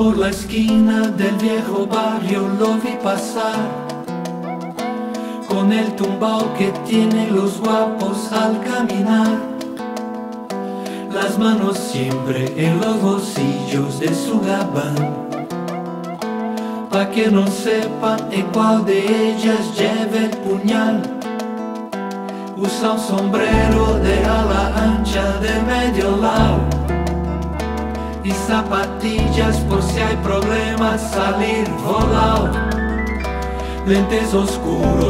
Por la esquina del viejo barrio lo vi pasar, con el tumbao que tienen los guapos al caminar, las manos siempre en los bolsillos de su gabán, pa' que no sepan en cuál de ellas lleva el puñal. Usa un sombrero de ala ancha de medio lado y zapatillas por si hay problemas salir volado. Lentes oscuros